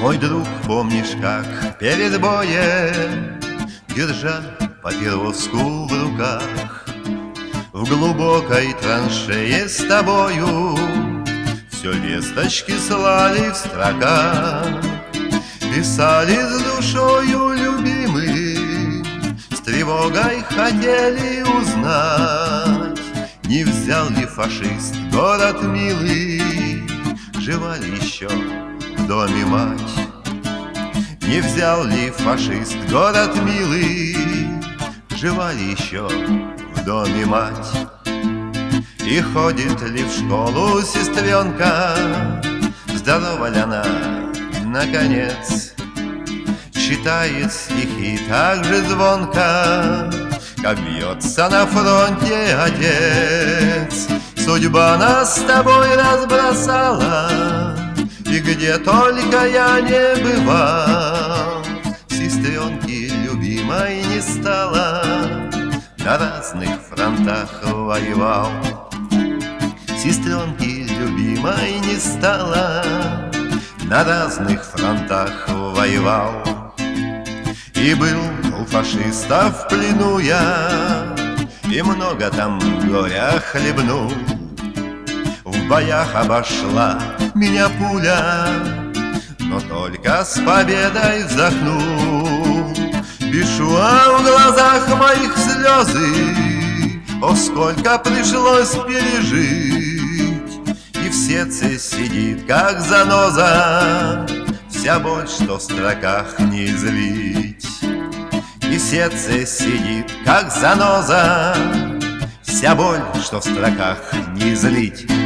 Мой друг, помнишь, как перед боем, держа папироску в руках, в глубокой траншее с тобою все весточки слали в строках, писали с душою любимым, с тревогой хотели узнать, не взял ли фашист город милый, жива ли еще в доме мать. Не взял ли фашист город милый, жива ли еще в доме мать. И ходит ли в школу сестренка, здорова ли она, наконец. Читает стихи так же звонко, как бьется на фронте отец. Судьба нас с тобой разбросала, и где только я не бывал, сестренки любимой не стало, на разных фронтах воевал. Сестренки любимой не стало, на разных фронтах воевал. И был у фашистов в плену я, и много там горя хлебнул. В боях обошла меня пуля, но только с победой вздохнул. Пишу, а в глазах моих слезы, о, сколько пришлось пережить. И в сердце сидит, как заноза, вся боль, что в строках не излить. И в сердце сидит, как заноза, вся боль, что в строках не излить.